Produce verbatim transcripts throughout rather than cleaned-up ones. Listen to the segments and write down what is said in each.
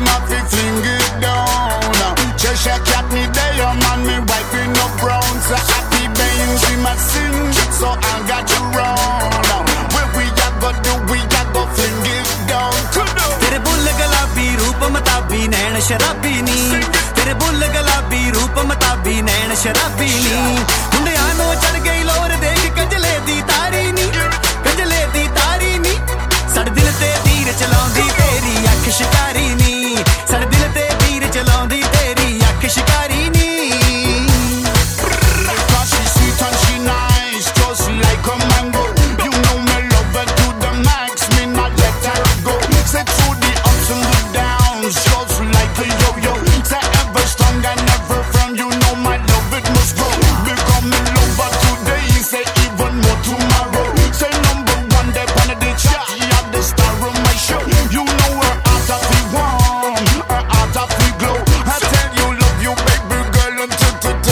have to fling it down. Cheshire cat me there, man, me wiping up brown. So happy bains in my sing, so I got you wrong. Where we a go do, we a go fling it down. तेरे बुल गुलाबी रूप मताबी नैन शराबी नी, तेरे बुल गुलाबी रूप मताबी नैन शराबी नी। मुंडिया नो चढ़ गई लोर देख कजले दी तारी नी, कजले दी तारी नी। सड़ दिल ते तीर चलाउंदी तेरी अख शिकारी नी, सड़ दिल ते तीर चलाउंदी तेरी अख शिकारी नी। Cause she sweet and she nice, just like a mango. You know me love her to the max, me not let her go. Say through the ups and the downs, just like a yo-yo. Say ever strong and never firm, you know my love it must grow. Become me lover today, say even more tomorrow. Say number one, they wanna the chat, she have the star of my show. You know her heart of the warm, her heart of the glow. I tell you love you baby girl, and to to to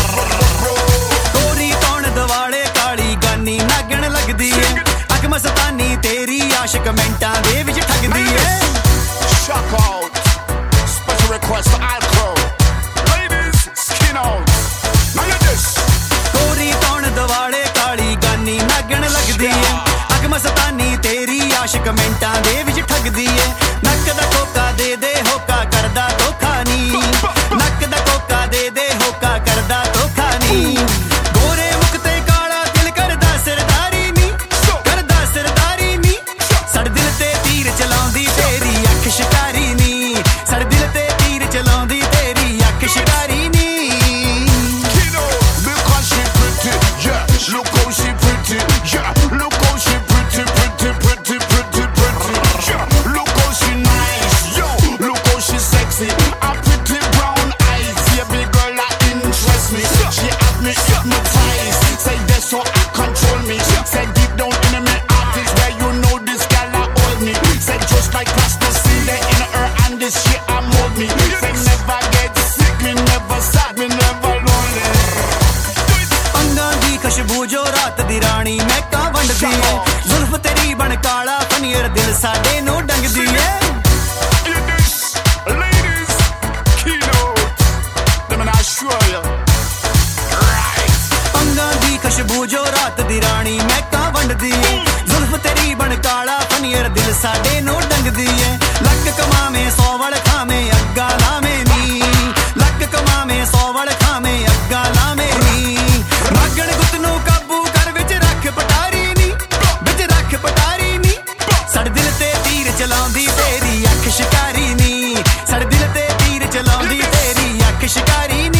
गोरी कौन दवाड़े काली गानी नागण लगदी है, अग मस्तानी तेरी आशिक मिंटां दे विच ठगदी है। Shock out. Special request for alcohol. Ladies, skin out. Now you this. गोरी कौन दवाड़े काली गानी नागण लगदी है, अग मस्तानी तेरी आशिक मिंटां दे विच ठगदी है। नक दा कोका दे दे होका करदा धोखा नी, नक दा कोका दे दे होका करदा धोखा नी। गोरे मुख ते काला दिल करदा सरदारी नी, करदा सरदारी नी। सड़ दिल ते तीर चलाउंदी तेरी अख शिकारी नी, सड़ दिल ते तीर चलाउंदी तेरी अख शिकारी नी। Kino, because she pretty, yeah. Look how she pretty, yeah. Look how she pretty, pretty, pretty, pretty, pretty, yeah. Look how she nice, yo. Look how she sexy. A pretty brown eyes, yeah, big girl that interest me. She have me hypnotized. Say that's so I control me. Say deep down in my heart is where you know this gal that hold me. Say just like plasticine in her and this shit I mold me. Say never get sick, me never sad, me never lonely. अंगां दी खुशबू जो रात दी रानी महकां वंडदी है, जुल्फ तेरी बन काला फनीर दिल साडे नु डंगदी है। Hear this, ladies, keynote. Let me not show you. Right. अंगां दी खुशबू जो रात दी रानी महकां वंडदी है, जुल्फ तेरी बन काला फनीर दिल साडे नु डंगदी है। लक कमावे सौ वड़ खावे अग्गा लावे नी, लक कमावे सौ वड़ खावे अग्गा लावे नी। नागण गुत नू काबू कर विच रख पटारी नी, विच रख पटारी नी। सड़ दिल ते तीर चलाउंदी तेरी अख शिकारी नी, सड़ दिल ते तीर चलाउंदी तेरी अख शिकारी नी।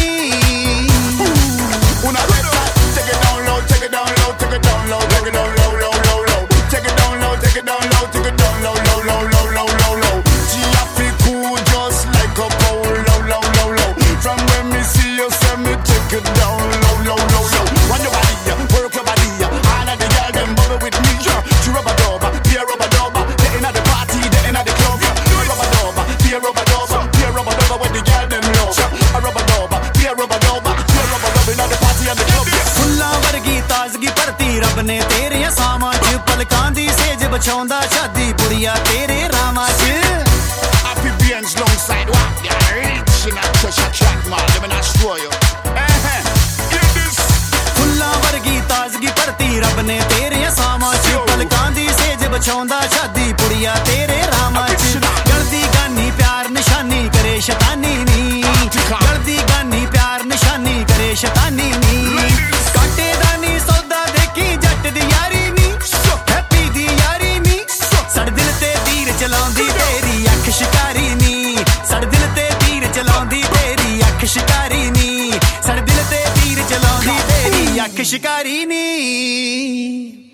Una beta, take it down low, take it down low, take it down low, take it down low, low, low, low. Take it down low, take it down low, take it down low, low, low, low, low, low, low. She a feel cool just like a pole, low, low, low, low. From when me see you, say me take it down low, low, low, low. Run your body, yeah, work your body, yeah. All of the girls them bubble with me, yeah. She rubber dubber, be a rubber dubber. They in at the party, they in at the club, yeah. Rubber dubber, be a rubber dubber, be a rubber dubber when the girl them love, yeah. A rubber dubber, be a rubber dubber, be a rubber dubber in at the party and the club, yeah. फुल्लां वर्गी ताजगी भरती रब ने तेरे सावां च, पलकां दी says बछाउंदा शादी पुड़िया तेरे रावां च। Happy beings alongside what? Yeah, rich in that Cheshire track, man. Let me not show you. Eh-heh. Hear this. फुल्लां वर्गी ताजगी भरती रब ने तेरे सावां च, पलकां दी सेज बछाउंदा शादी पुड़िया तेरे रावां च। गलदी गानी प्यार निशानी करे शैतानी नी, गलदी गानी प्यार निशानी करे शैतानी नी। कांटे दा नी सौदा देखी जट दी यारी नी, हैप्पी दी यारी नी। सड़ दिल ते तीर चलाउंदी तेरी अख शिकारी नी, सड़ दिल ते तीर चलाउंदी तेरी अख शिकारी नी, सड़ दिल ते तीर चलाउंदी तेरी अख शिकारी नी।